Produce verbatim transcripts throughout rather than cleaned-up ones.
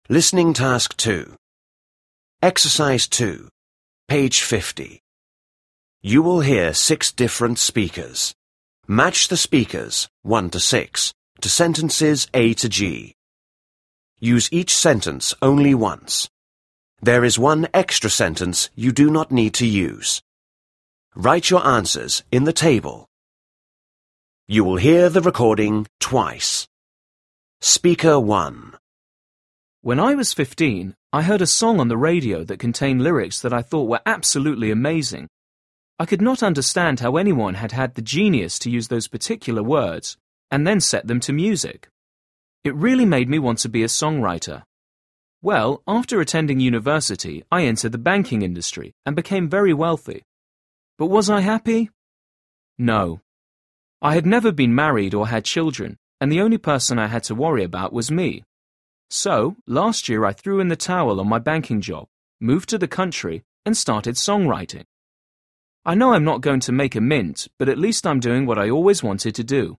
Listening Task two. Exercise two, page fifty. You will hear six different speakers. Match the speakers, one to six, to sentences A to G. Use each sentence only once. There is one extra sentence you do not need to use. Write your answers in the table. You will hear the recording twice. Speaker one. When I was fifteen, I heard a song on the radio that contained lyrics that I thought were absolutely amazing. I could not understand how anyone had had the genius to use those particular words and then set them to music. It really made me want to be a songwriter. Well, after attending university, I entered the banking industry and became very wealthy. But was I happy? No. I had never been married or had children, and the only person I had to worry about was me. So, last year I threw in the towel on my banking job, moved to the country, and started songwriting. I know I'm not going to make a mint, but at least I'm doing what I always wanted to do.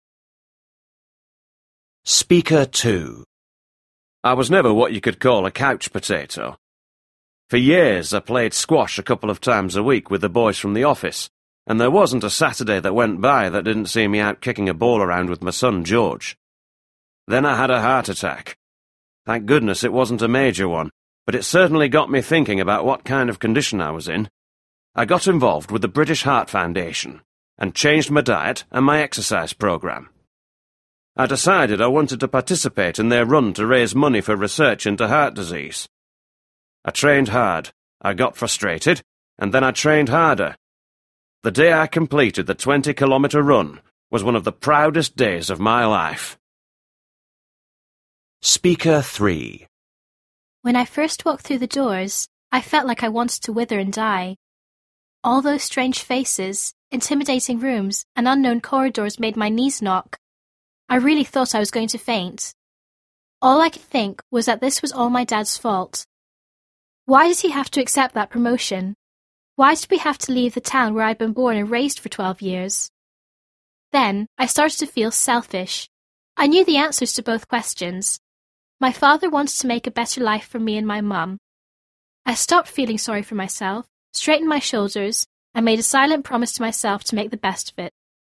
Speaker two. I was never what you could call a couch potato. For years I played squash a couple of times a week with the boys from the office, and there wasn't a Saturday that went by that didn't see me out kicking a ball around with my son George. Then I had a heart attack. Thank goodness it wasn't a major one, but it certainly got me thinking about what kind of condition I was in. I got involved with the British Heart Foundation and changed my diet and my exercise programme. I decided I wanted to participate in their run to raise money for research into heart disease. I trained hard, I got frustrated, and then I trained harder. The day I completed the twenty kilometre run was one of the proudest days of my life. Speaker three. When I first walked through the doors, I felt like I wanted to wither and die. All those strange faces, intimidating rooms, and unknown corridors made my knees knock. I really thought I was going to faint. All I could think was that this was all my dad's fault. Why did he have to accept that promotion? Why did we have to leave the town where I'd been born and raised for twelve years? Then I started to feel selfish. I knew the answers to both questions. My father wanted to make a better life for me and my mum. I stopped feeling sorry for myself, straightened my shoulders, and made a silent promise to myself to make the best of it.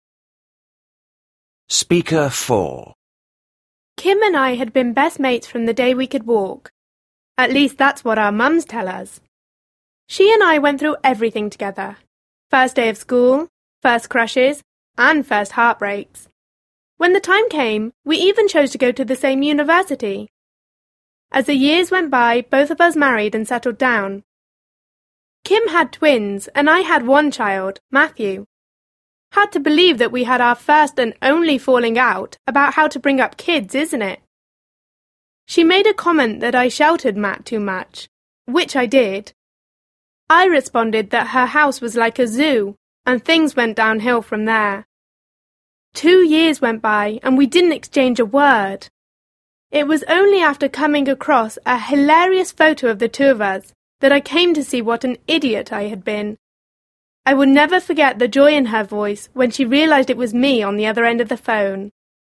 Speaker four. Kim and I had been best mates from the day we could walk. At least that's what our mums tell us. She and I went through everything together. First day of school, first crushes, and first heartbreaks. When the time came, we even chose to go to the same university. As the years went by, both of us married and settled down. Kim had twins, and I had one child, Matthew. Hard to believe that we had our first and only falling out about how to bring up kids, isn't it? She made a comment that I sheltered Matt too much, which I did. I responded that her house was like a zoo, and things went downhill from there. Two years went by, and we didn't exchange a word. It was only after coming across a hilarious photo of the two of us that I came to see what an idiot I had been. I will never forget the joy in her voice when she realised it was me on the other end of the phone.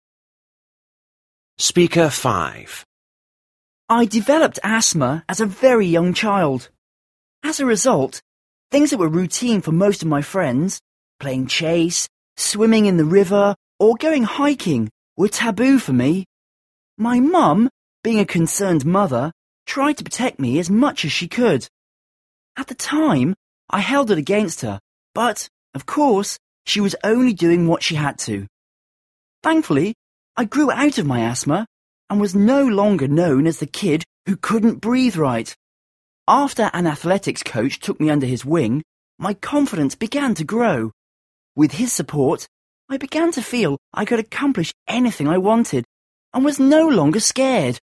Speaker five. I developed asthma as a very young child. As a result, things that were routine for most of my friends, playing chase, swimming in the river, or going hiking, were taboo for me. My mum, being a concerned mother, tried to protect me as much as she could. At the time, I held it against her, but, of course, she was only doing what she had to. Thankfully, I grew out of my asthma and was no longer known as the kid who couldn't breathe right. After an athletics coach took me under his wing, my confidence began to grow. With his support, I began to feel I could accomplish anything I wanted and was no longer scared.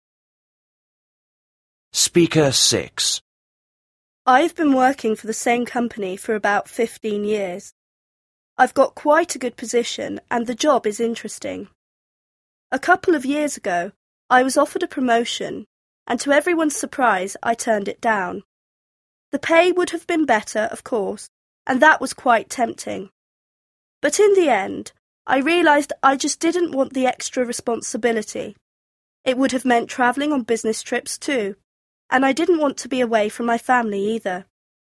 Speaker six. I've been working for the same company for about fifteen years. I've got quite a good position and the job is interesting. A couple of years ago, I was offered a promotion, and to everyone's surprise, I turned it down. The pay would have been better, of course, and that was quite tempting. But in the end, I realised I just didn't want the extra responsibility. It would have meant travelling on business trips too, and I didn't want to be away from my family either.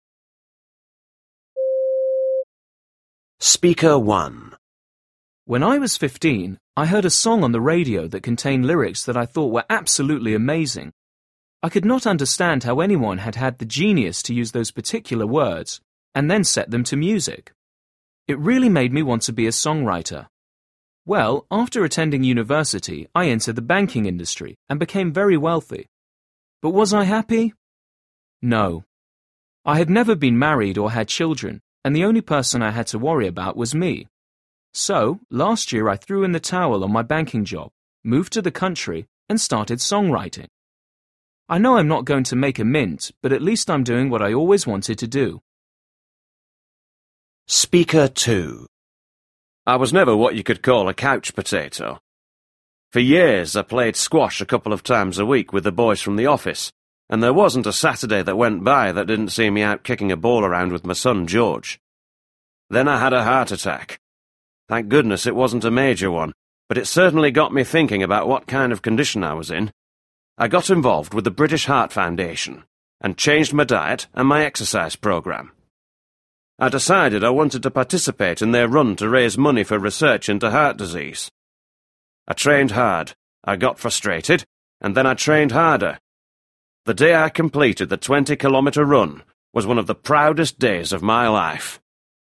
Speaker one. When I was fifteen, I heard a song on the radio that contained lyrics that I thought were absolutely amazing. I could not understand how anyone had had the genius to use those particular words and then set them to music. It really made me want to be a songwriter. Well, after attending university, I entered the banking industry and became very wealthy. But was I happy? No. I had never been married or had children, and the only person I had to worry about was me. So, last year I threw in the towel on my banking job, moved to the country, and started songwriting. I know I'm not going to make a mint, but at least I'm doing what I always wanted to do. Speaker two. I was never what you could call a couch potato. For years I played squash a couple of times a week with the boys from the office, and there wasn't a Saturday that went by that didn't see me out kicking a ball around with my son George. Then I had a heart attack. Thank goodness it wasn't a major one, but it certainly got me thinking about what kind of condition I was in. I got involved with the British Heart Foundation and changed my diet and my exercise programme. I decided I wanted to participate in their run to raise money for research into heart disease. I trained hard, I got frustrated, and then I trained harder. The day I completed the twenty-kilometre run was one of the proudest days of my life.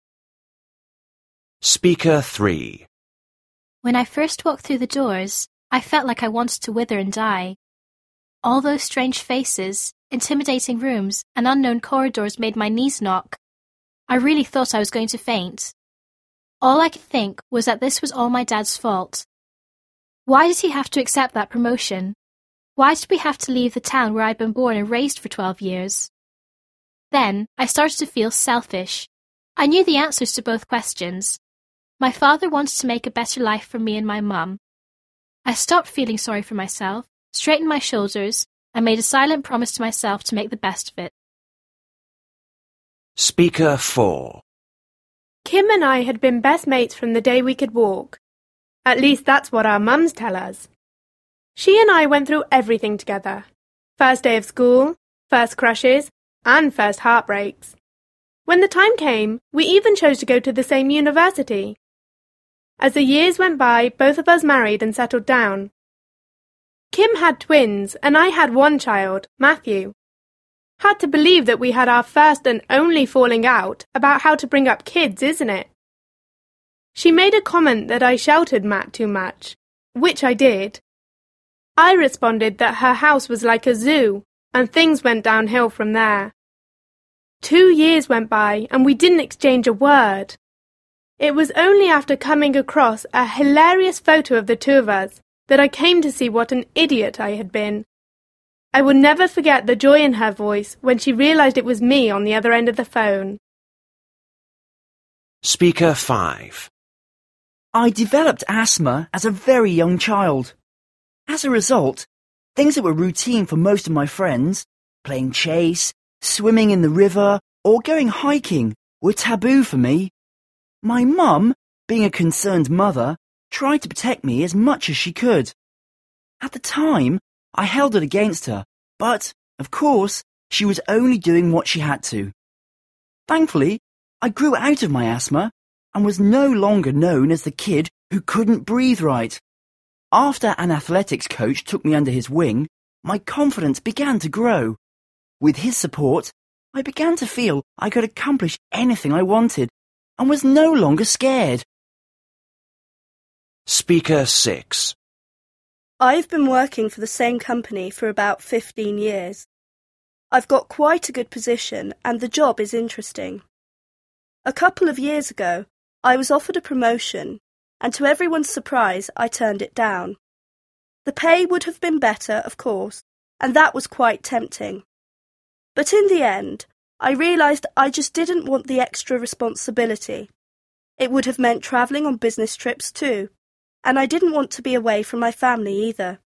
Speaker three. When I first walked through the doors, I felt like I wanted to wither and die. All those strange faces, intimidating rooms, and unknown corridors made my knees knock. I really thought I was going to faint. All I could think was that this was all my dad's fault. Why did he have to accept that promotion? Why did we have to leave the town where I'd been born and raised for twelve years? Then I started to feel selfish. I knew the answers to both questions. My father wanted to make a better life for me and my mum. I stopped feeling sorry for myself, straightened my shoulders, and made a silent promise to myself to make the best of it. Speaker four. Kim and I had been best mates from the day we could walk. At least that's what our mums tell us. She and I went through everything together. First day of school, first crushes, and first heartbreaks. When the time came, we even chose to go to the same university. As the years went by, both of us married and settled down. Kim had twins, and I had one child, Matthew. Hard to believe that we had our first and only falling out about how to bring up kids, isn't it? She made a comment that I sheltered Matt too much, which I did. I responded that her house was like a zoo, and things went downhill from there. Two years went by, and we didn't exchange a word. It was only after coming across a hilarious photo of the two of us that I came to see what an idiot I had been. I will never forget the joy in her voice when she realised it was me on the other end of the phone. Speaker five. I developed asthma as a very young child. As a result, things that were routine for most of my friends, playing chase, swimming in the river, or going hiking, were taboo for me. My mum, being a concerned mother, tried to protect me as much as she could. At the time, I held it against her, but, of course, she was only doing what she had to. Thankfully, I grew out of my asthma and was no longer known as the kid who couldn't breathe right. After an athletics coach took me under his wing, my confidence began to grow. With his support, I began to feel I could accomplish anything I wanted and was no longer scared. Speaker six. I've been working for the same company for about fifteen years. I've got quite a good position and the job is interesting. A couple of years ago, I was offered a promotion, and to everyone's surprise, I turned it down. The pay would have been better, of course, and that was quite tempting. But in the end, I realised I just didn't want the extra responsibility. It would have meant travelling on business trips too, and I didn't want to be away from my family either.